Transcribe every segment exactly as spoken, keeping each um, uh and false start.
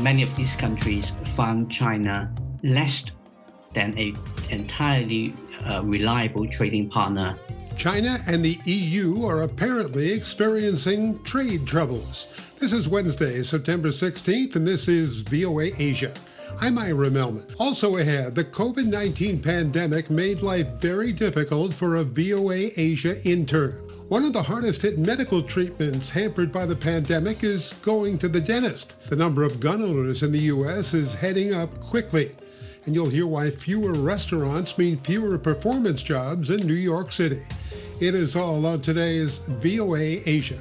many of these countries found China less than an entirely uh, reliable trading partner. China and the E U are apparently experiencing trade troubles. This is Wednesday, September sixteenth, and this is V O A Asia. I'm Ira Melman. Also ahead, the COVID nineteen pandemic made life very difficult for a V O A Asia intern. One of the hardest hit medical treatments hampered by the pandemic is going to the dentist. The number of gun owners in the U S is heading up quickly. And you'll hear why fewer restaurants mean fewer performance jobs in New York City. It is all on today's V O A Asia.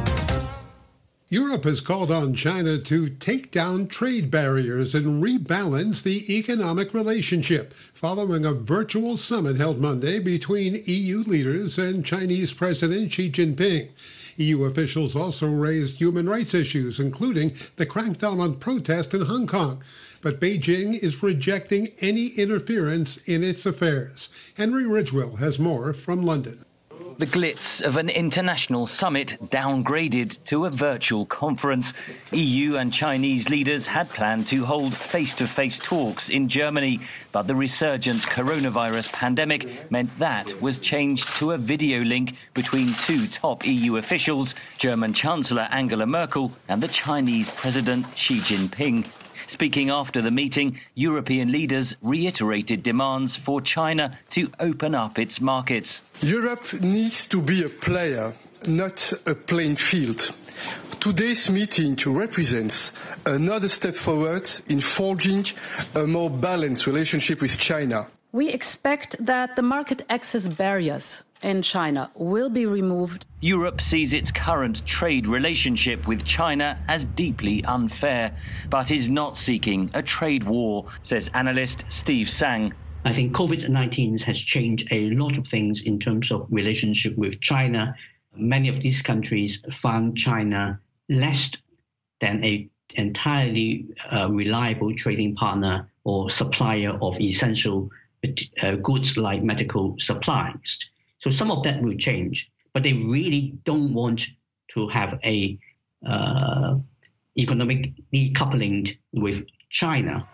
Europe has called on China to take down trade barriers and rebalance the economic relationship following a virtual summit held Monday between E U leaders and Chinese President Xi Jinping. E U officials also raised human rights issues, including the crackdown on protest in Hong Kong. But Beijing is rejecting any interference in its affairs. Henry Ridgwell has more from London. The glitz of an international summit downgraded to a virtual conference. E U and Chinese leaders had planned to hold face-to-face talks in Germany, but the resurgent coronavirus pandemic meant that was changed to a video link between two top E U officials, German Chancellor Angela Merkel and the Chinese President Xi Jinping. Speaking after the meeting, European leaders reiterated demands for China to open up its markets. Europe needs to be a player, not a playing field. Today's meeting represents another step forward in forging a more balanced relationship with China. We expect that the market access barriers in China will be removed. Europe sees its current trade relationship with China as deeply unfair, but is not seeking a trade war, says analyst Steve Tsang. I think COVID nineteen has changed a lot of things in terms of relationship with China. Many of these countries found China less than an entirely uh, reliable trading partner or supplier of essential uh, goods like medical supplies. So some of that will change, but they really don't want to have a uh, economic decoupling with China.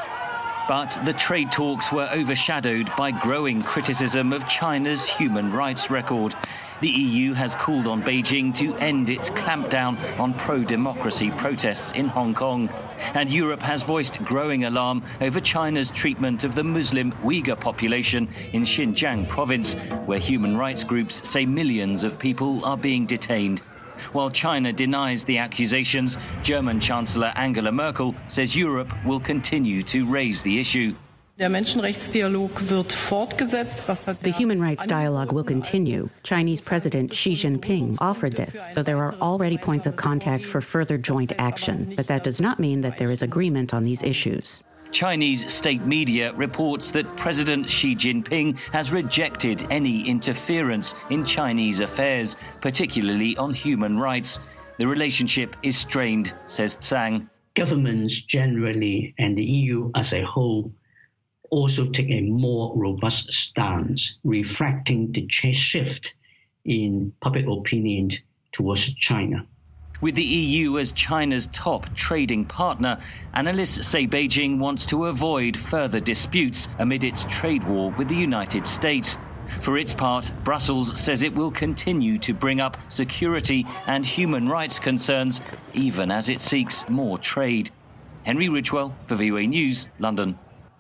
But the trade talks were overshadowed by growing criticism of China's human rights record. The E U has called on Beijing to end its clampdown on pro-democracy protests in Hong Kong. And Europe has voiced growing alarm over China's treatment of the Muslim Uyghur population in Xinjiang province, where human rights groups say millions of people are being detained. While China denies the accusations, German Chancellor Angela Merkel says Europe will continue to raise the issue. The human rights dialogue will continue. Chinese President Xi Jinping offered this, so there are already points of contact for further joint action. But that does not mean that there is agreement on these issues. Chinese state media reports that President Xi Jinping has rejected any interference in Chinese affairs, particularly on human rights. The relationship is strained, says Tsang. Governments generally and the E U as a whole also take a more robust stance, reflecting the shift in public opinion towards China. With the E U as China's top trading partner, analysts say Beijing wants to avoid further disputes amid its trade war with the United States. For its part, Brussels says it will continue to bring up security and human rights concerns, even as it seeks more trade. Henry Ridgwell for V O A News, London.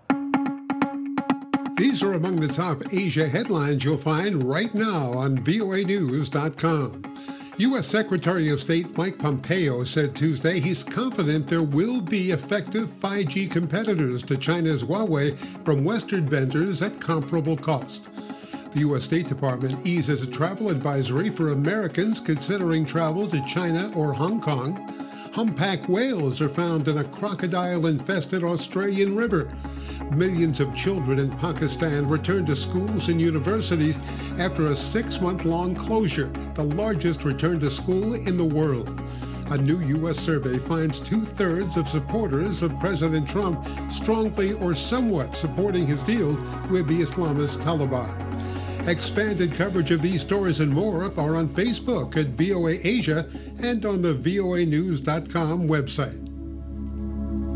These are among the top Asia headlines you'll find right now on V O A news dot com. U S Secretary of State Mike Pompeo said Tuesday he's confident there will be effective five G competitors to China's Huawei from Western vendors at comparable cost. The U S State Department eases a travel advisory for Americans considering travel to China or Hong Kong. Humpback whales are found in a crocodile-infested Australian river. Millions of children in Pakistan return to schools and universities after a six-month-long closure, the largest return to school in the world. A new U S survey finds two-thirds of supporters of President Trump strongly or somewhat supporting his deal with the Islamist Taliban. Expanded coverage of these stories and more are on Facebook at V O A Asia and on the V O A news dot com website.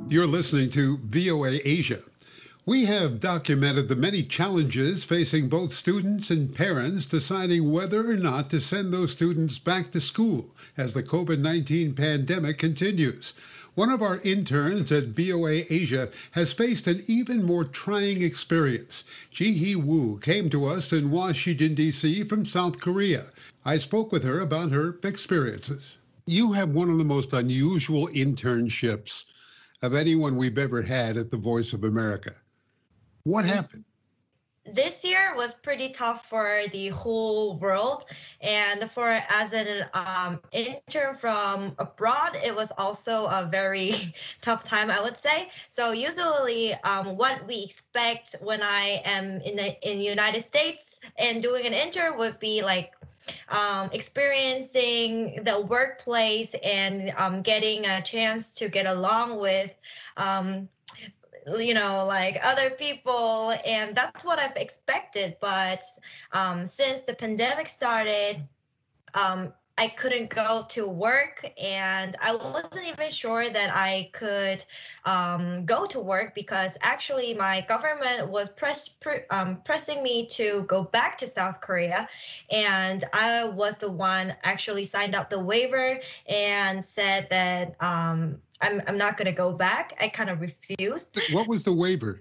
You're listening to V O A Asia. We have documented the many challenges facing both students and parents deciding whether or not to send those students back to school as the COVID nineteen pandemic continues. One of our interns at V O A Asia has faced an even more trying experience. Ji-hee Woo came to us in Washington, D C from South Korea. I spoke with her about her experiences. You have one of the most unusual internships of anyone we've ever had at the Voice of America. What happened? This year was pretty tough for the whole world, and for as an um, intern from abroad, it was also a very tough time, I would say. So usually, um, what we expect when I am in the in the United States and doing an intern would be like um, experiencing the workplace and um, getting a chance to get along with um, you know, like other people, and that's what I've expected. But um, since the pandemic started, um, I couldn't go to work, and I wasn't even sure that I could um, go to work because actually my government was press, pre, um, pressing me to go back to South Korea, and I was the one actually signed up the waiver and said that um, I'm I'm not going to go back. I kind of refused. What was the waiver?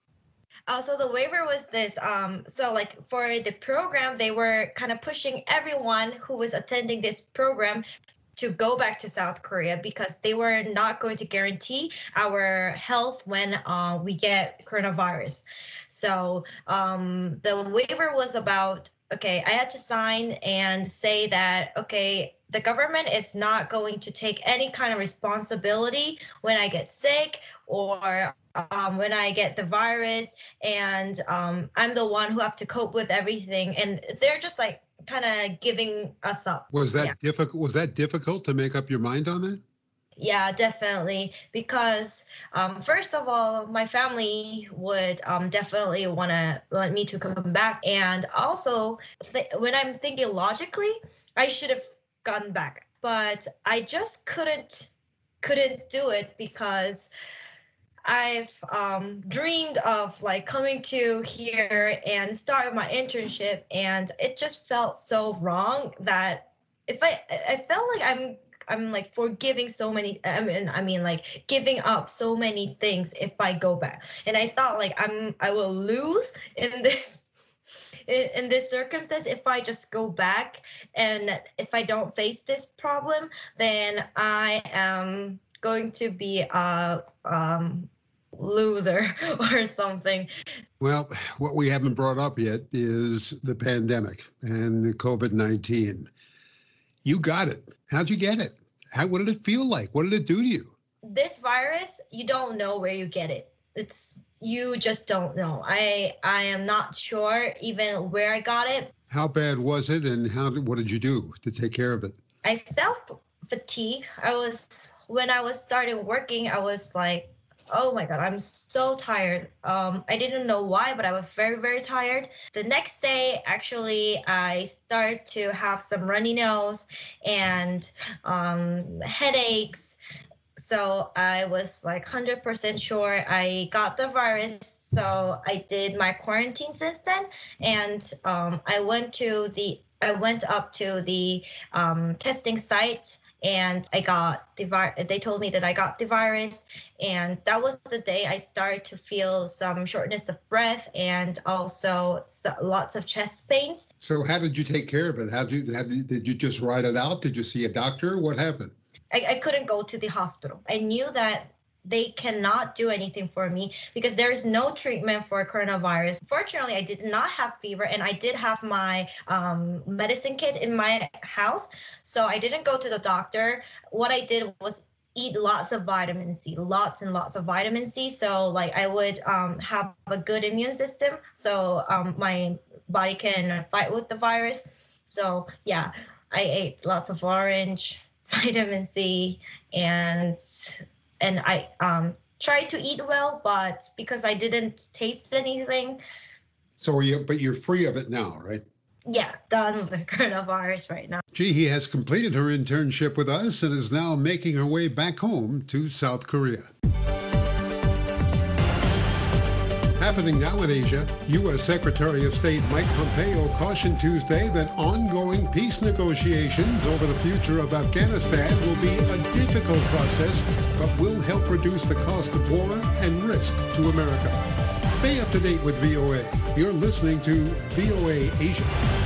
Uh, so the waiver was this. Um, so like for the program, they were kind of pushing everyone who was attending this program to go back to South Korea because they were not going to guarantee our health when uh, we get coronavirus. So um, the waiver was about, okay, I had to sign and say that, okay, the government is not going to take any kind of responsibility when I get sick or um, when I get the virus, and um, I'm the one who have to cope with everything. And they're just like kind of giving us up. Was that yeah. difficult? Was that difficult to make up your mind on that? Yeah, definitely. Because um, first of all, my family would um, definitely want to want me to come back. And also, th- when I'm thinking logically, I should have gone back. But I just couldn't couldn't do it because I've um, dreamed of like coming to here and start my internship. And it just felt so wrong that if I I felt like I'm I'm like forgiving so many, I mean, I mean like giving up so many things if I go back. And I thought like I'm, I will lose in this, in, in this circumstance if I just go back. And if I don't face this problem, then I am going to be a um, loser or something. Well, what we haven't brought up yet is the pandemic and the COVID nineteen. You got it. How'd you get it? How, what did it feel like? What did it do to you? This virus, you don't know where you get it. It's you just don't know. I I am not sure even where I got it. How bad was it, and how did, what did you do to take care of it? I felt fatigue. I was when I was starting working, I was like, oh my God, I'm so tired. Um, I didn't know why, but I was very, very tired. The next day, actually, I started to have some runny nose and um, headaches. So I was like one hundred percent sure I got the virus. So I did my quarantine since then. And um, I went to the, I went up to the um, testing site. And I got the virus. They told me that I got the virus, and that was the day I started to feel some shortness of breath and also lots of chest pains. So how did you take care of it? How did you, how did, you, did you just ride it out? Did you see a doctor? What happened? I, I couldn't go to the hospital. I knew that they cannot do anything for me because there is no treatment for coronavirus. Fortunately, I did not have fever, and I did have my um, medicine kit in my house. So I didn't go to the doctor. What I did was eat lots of vitamin C, lots and lots of vitamin C. So like I would um, have a good immune system so um, my body can fight with the virus. So yeah, I ate lots of orange, vitamin C, and And I um, tried to eat well, but because I didn't taste anything. So are you, but you're free of it now, right? Yeah, done with coronavirus right now. Ji-hee has completed her internship with us and is now making her way back home to South Korea. Happening now in Asia, U S Secretary of State Mike Pompeo cautioned Tuesday that ongoing peace negotiations over the future of Afghanistan will be a difficult process, but will help reduce the cost of war and risk to America. Stay up to date with V O A. You're listening to V O A Asia.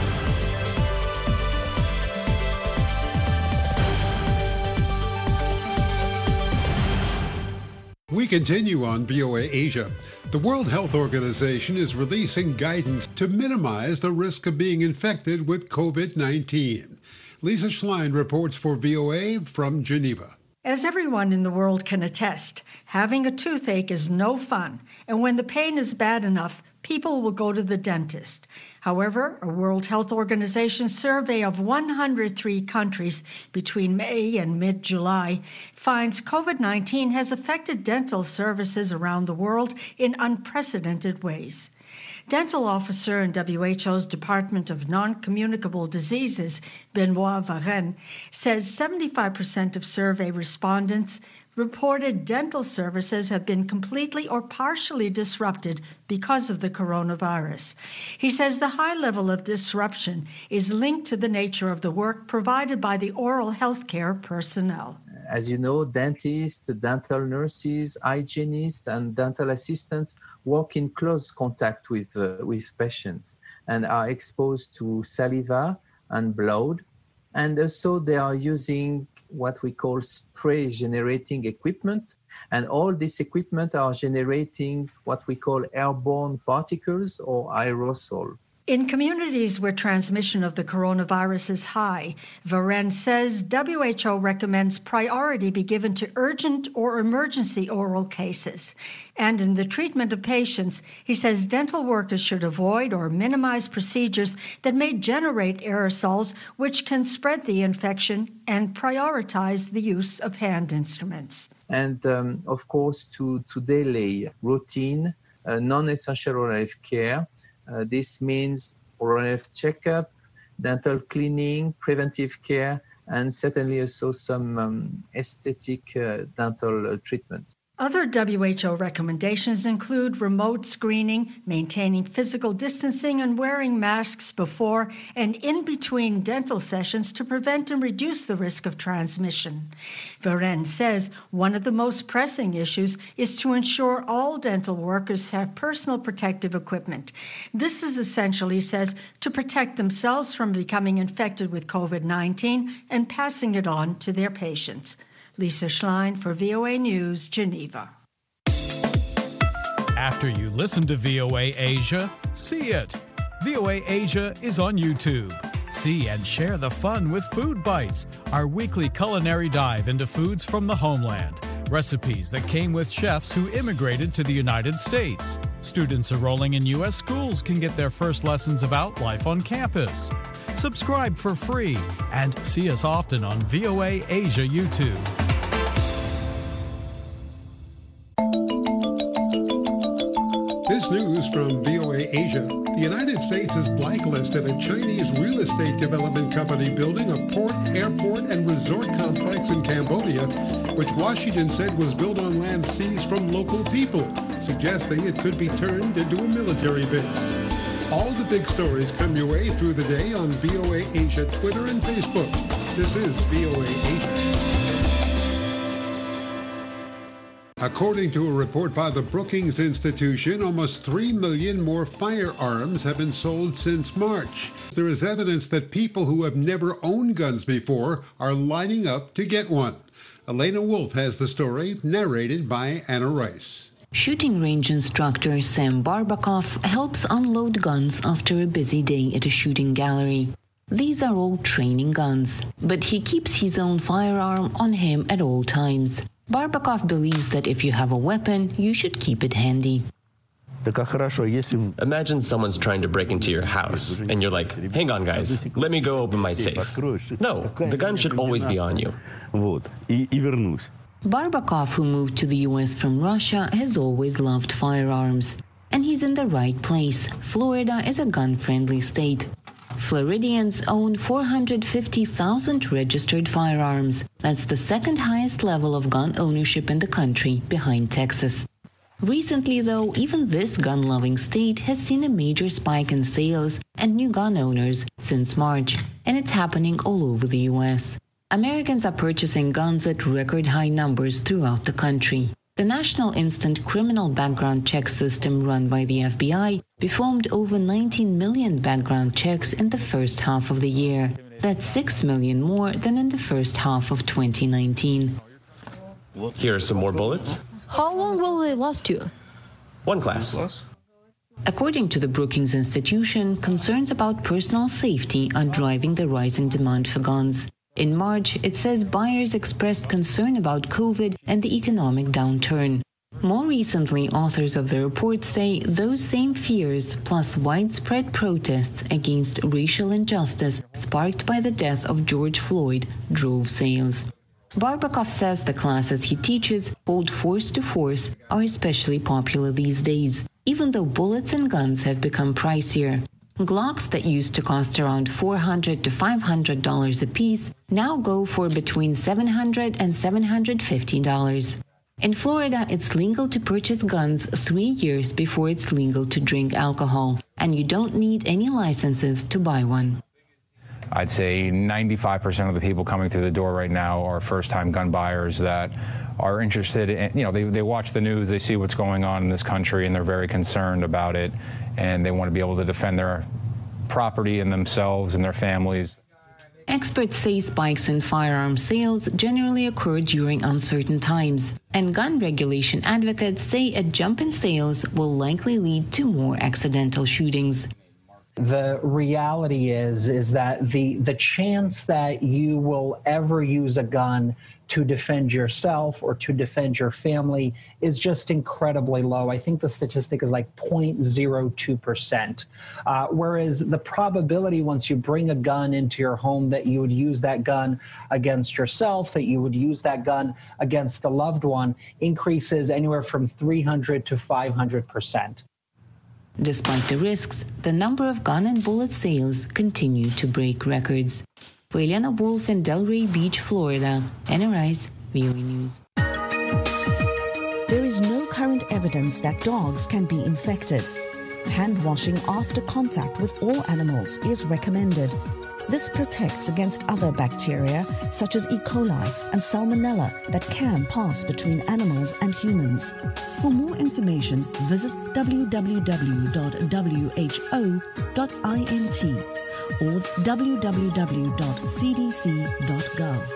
We continue on V O A Asia. The World Health Organization is releasing guidance to minimize the risk of being infected with COVID nineteen. Lisa Schlein reports for V O A from Geneva. As everyone in the world can attest, having a toothache is no fun, and when the pain is bad enough, people will go to the dentist. However, a World Health Organization survey of one hundred three countries between May and mid-July finds COVID nineteen has affected dental services around the world in unprecedented ways. Dental officer in W H O's Department of Non-Communicable Diseases, Benoit Varenne, says seventy-five percent of survey respondents reported dental services have been completely or partially disrupted because of the coronavirus. He says the high level of disruption is linked to the nature of the work provided by the oral health care personnel. As you know, dentists, dental nurses, hygienists, and dental assistants work in close contact with, uh, with patients and are exposed to saliva and blood. And also they are using what we call spray generating equipment. And all this equipment are generating what we call airborne particles or aerosol. In communities where transmission of the coronavirus is high, Varenne says W H O recommends priority be given to urgent or emergency oral cases. And in the treatment of patients, he says dental workers should avoid or minimize procedures that may generate aerosols which can spread the infection and prioritize the use of hand instruments. And um, of course, to, to delay routine, uh, non-essential oral health care. Uh, this means oral health checkup, dental cleaning, preventive care, and certainly also some um, aesthetic uh, dental uh, treatment. Other W H O recommendations include remote screening, maintaining physical distancing, and wearing masks before and in between dental sessions to prevent and reduce the risk of transmission. Varenne says one of the most pressing issues is to ensure all dental workers have personal protective equipment. This is essential, he says, to protect themselves from becoming infected with COVID nineteen and passing it on to their patients. Lisa Schlein for V O A News, Geneva. After you listen to V O A Asia, see it. V O A Asia is on YouTube. See and share the fun with Food Bites, our weekly culinary dive into foods from the homeland. Recipes that came with chefs who immigrated to the United States. Students enrolling in U S schools can get their first lessons about life on campus. Subscribe for free and see us often on V O A Asia YouTube. This news from V O A Asia. The United States has blacklisted a Chinese real estate development company building a port, airport, and resort complex in Cambodia, which Washington said was built on land seized from local people, suggesting it could be turned into a military base. All the big stories come your way through the day on V O A Asia Twitter and Facebook. This is V O A Asia. According to a report by the Brookings Institution, almost three million more firearms have been sold since March. There is evidence that people who have never owned guns before are lining up to get one. Elena Wolf has the story, narrated by Anna Rice. Shooting range instructor Sam Barbakov helps unload guns after a busy day at a shooting gallery. These are all training guns, but he keeps his own firearm on him at all times. Barbakov believes that if you have a weapon, you should keep it handy. Imagine someone's trying to break into your house, and you're like, hang on guys, let me go open my safe. No, the gun should always be on you. Barbakov, who moved to the U S from Russia, has always loved firearms. And he's in the right place. Florida is a gun-friendly state. Floridians own four hundred fifty thousand registered firearms. That's the second highest level of gun ownership in the country, behind Texas. Recently, though, even this gun-loving state has seen a major spike in sales and new gun owners since March, and it's happening all over the U S. Americans are purchasing guns at record high numbers throughout the country. The National Instant Criminal Background Check System run by the F B I performed over nineteen million background checks in the first half of the year. That's six million more than in the first half of twenty nineteen. Here are some more bullets. How long will they last you? One class. According to the Brookings Institution, concerns about personal safety are driving the rising demand for guns. In March, it says buyers expressed concern about COVID and the economic downturn. More recently, authors of the report say those same fears, plus widespread protests against racial injustice sparked by the death of George Floyd, drove sales. Barbakov says the classes he teaches, called Force to Force, are especially popular these days, even though bullets and guns have become pricier. Glocks that used to cost around four hundred to five hundred dollars a piece now go for between seven hundred and seven hundred fifty dollars. In Florida, it's legal to purchase guns three years before it's legal to drink alcohol, and you don't need any licenses to buy one. I'd say ninety-five percent of the people coming through the door right now are first-time gun buyers that are interested in, you know, they, they watch the news, they see what's going on in this country, and they're very concerned about it, and they want to be able to defend their property and themselves and their families. Experts say spikes in firearm sales generally occur during uncertain times, and gun regulation advocates say a jump in sales will likely lead to more accidental shootings. The reality is, is that the, the chance that you will ever use a gun to defend yourself or to defend your family is just incredibly low. I think the statistic is like zero point zero two percent. Uh, whereas the probability once you bring a gun into your home that you would use that gun against yourself, that you would use that gun against the loved one, increases anywhere from three hundred to five hundred percent. Despite the risks, the number of gun and bullet sales continue to break records. For Eliana Wolf in Delray Beach, Florida, N R I's V O A News. There is no current evidence that dogs can be infected. Hand washing after contact with all animals is recommended. This protects against other bacteria such as E. coli and Salmonella that can pass between animals and humans. For more information, visit w w w dot w h o dot int or w w w dot c d c dot gov.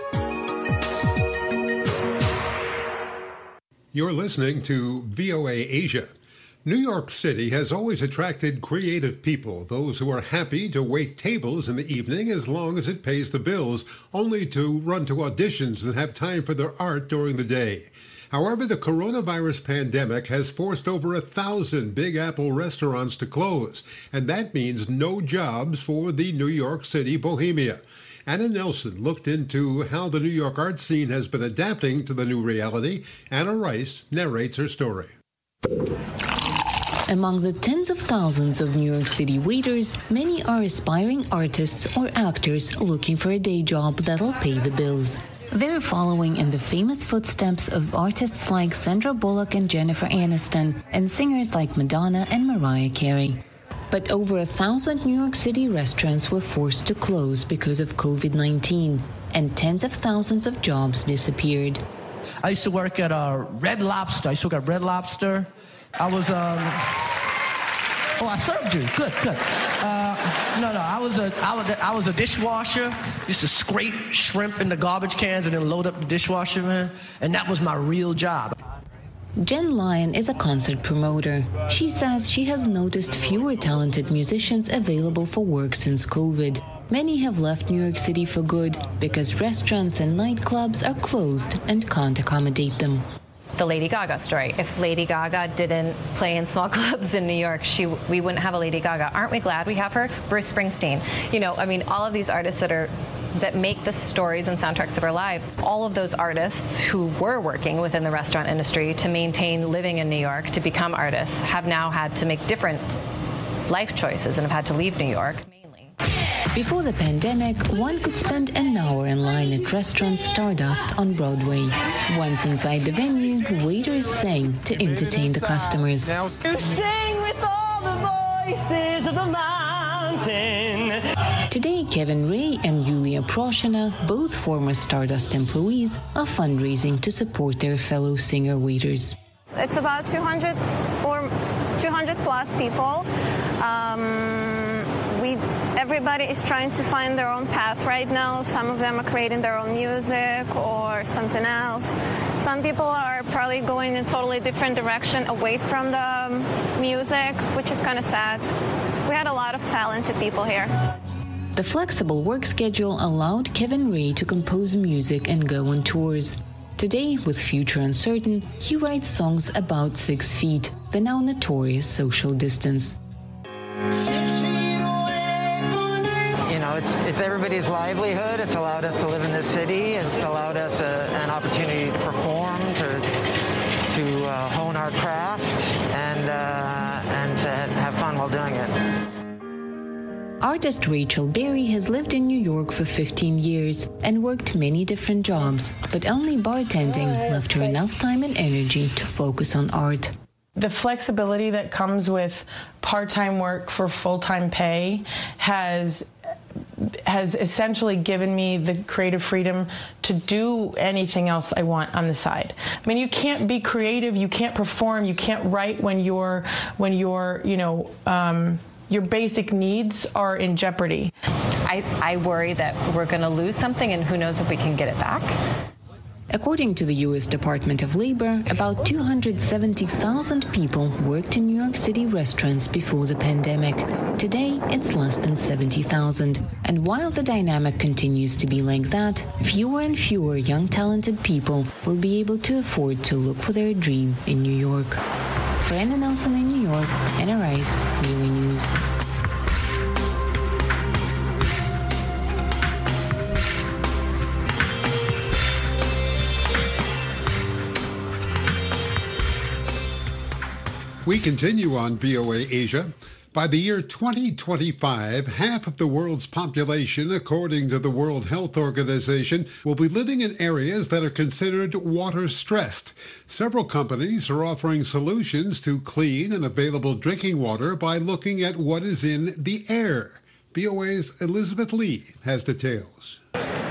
You're listening to V O A Asia. New York City has always attracted creative people, those who are happy to wait tables in the evening as long as it pays the bills, only to run to auditions and have time for their art during the day. However, the coronavirus pandemic has forced over a thousand Big Apple restaurants to close, and that means no jobs for the New York City bohemia. Anna Nelson looked into how the New York art scene has been adapting to the new reality. Anna Rice narrates her story. Among the tens of thousands of New York City waiters, many are aspiring artists or actors looking for a day job that'll pay the bills. They're following in the famous footsteps of artists like Sandra Bullock and Jennifer Aniston, and singers like Madonna and Mariah Carey. But over a thousand New York City restaurants were forced to close because of COVID nineteen, and tens of thousands of jobs disappeared. I used to work at uh, Red Lobster. I used to work at Red Lobster. I was, um, oh, I served you. Good, good. Uh, no, no, I was a, I was a, I was a dishwasher. Used to scrape shrimp in the garbage cans and then load up the dishwasher, man. And that was my real job. Jen Lyon is a concert promoter. She says she has noticed fewer talented musicians available for work since COVID. Many have left New York City for good because restaurants and nightclubs are closed and can't accommodate them. The Lady Gaga story. If Lady Gaga didn't play in small clubs in New York, she we wouldn't have a Lady Gaga. Aren't we glad we have her? Bruce Springsteen. You know, I mean, all of these artists that are that make the stories and soundtracks of our lives, all of those artists who were working within the restaurant industry to maintain living in New York, to become artists, have now had to make different life choices and have had to leave New York. Before the pandemic, one could spend an hour in line at restaurant Stardust on Broadway. Once inside the venue, waiters sang to entertain the customers. To sing with all the voices of the mountain. Today, Kevin Ray and Yulia Proshina, both former Stardust employees, are fundraising to support their fellow singer-waiters. It's about two hundred or two hundred plus people. Um, we, everybody is trying to find their own path right now. Some of them are creating their own music or something else. Some people are probably going in a totally different direction away from the music, which is kind of sad. We had a lot of talented people here. The flexible work schedule allowed Kevin Ray to compose music and go on tours. Today, with future uncertain, he writes songs about six feet, the now notorious social distance. You know, it's it's everybody's livelihood. It's allowed us to live in this city. It's allowed us a, an opportunity to perform, to to uh, hone our craft, and uh, and to have fun while doing it. Artist Rachel Berry has lived in New York for fifteen years and worked many different jobs, but only bartending left her enough time and energy to focus on art. The flexibility that comes with part-time work for full-time pay has has essentially given me the creative freedom to do anything else I want on the side. I mean, you can't be creative, you can't perform, you can't write when you're when you're, you know, um, your basic needs are in jeopardy. I, I worry that we're going to lose something, and who knows if we can get it back. According to the U S Department of Labor, about two hundred seventy thousand people worked in New York City restaurants before the pandemic. Today, it's less than seventy thousand. And while the dynamic continues to be like that, fewer and fewer young talented people will be able to afford to look for their dream in New York. For Anna Nelson in New York, Anna Rice, V O A News. We continue on V O A Asia. By the year twenty twenty-five, half of the world's population, according to the World Health Organization, will be living in areas that are considered water-stressed. Several companies are offering solutions to clean and available drinking water by looking at what is in the air. V O A's Elizabeth Lee has details.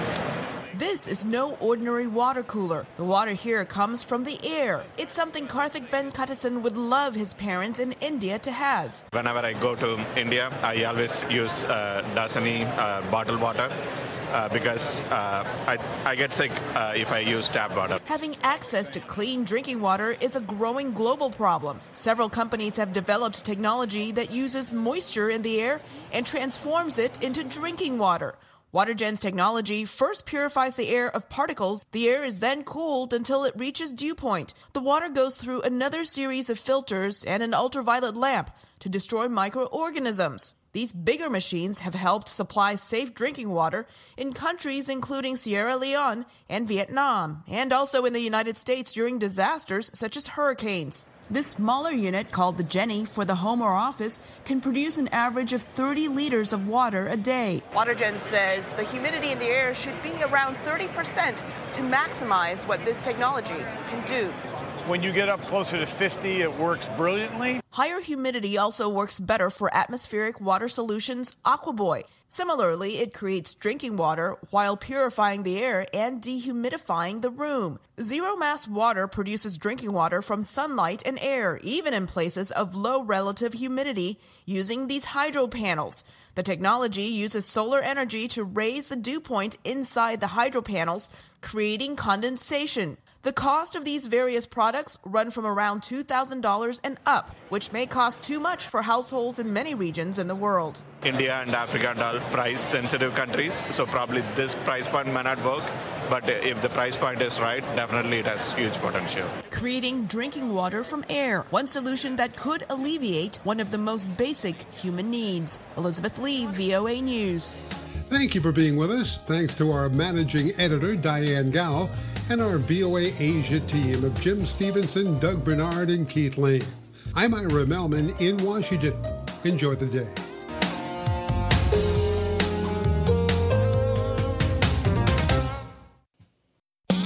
This is no ordinary water cooler. The water here comes from the air. It's something Karthik Venkatasan would love his parents in India to have. Whenever I go to India, I always use uh, Dasani uh, bottled water uh, because uh, I, I get sick uh, if I use tap water. Having access to clean drinking water is a growing global problem. Several companies have developed technology that uses moisture in the air and transforms it into drinking water. WaterGen's technology first purifies the air of particles. The air is then cooled until it reaches dew point. The water goes through another series of filters and an ultraviolet lamp to destroy microorganisms. These bigger machines have helped supply safe drinking water in countries including Sierra Leone and Vietnam, and also in the United States during disasters such as hurricanes. This smaller unit, called the Jenny for the home or office, can produce an average of thirty liters of water a day. WaterGen says the humidity in the air should be around thirty percent to maximize what this technology can do. When you get up closer to fifty, it works brilliantly. Higher humidity also works better for atmospheric water solutions Aquaboy. Similarly, it creates drinking water while purifying the air and dehumidifying the room. Zero mass water produces drinking water from sunlight and air, even in places of low relative humidity, using these hydro panels. The technology uses solar energy to raise the dew point inside the hydro panels, creating condensation. The cost of these various products run from around two thousand dollars and up, which may cost too much for households in many regions in the world. India and Africa are price-sensitive countries, so probably this price point may not work. But if the price point is right, definitely it has huge potential. Creating drinking water from air, one solution that could alleviate one of the most basic human needs. Elizabeth Lee, V O A News. Thank you for being with us. Thanks to our managing editor, Diane Gao, and our V O A Asia team of Jim Stevenson, Doug Bernard, and Keith Lane. I'm Ira Melman in Washington. Enjoy the day.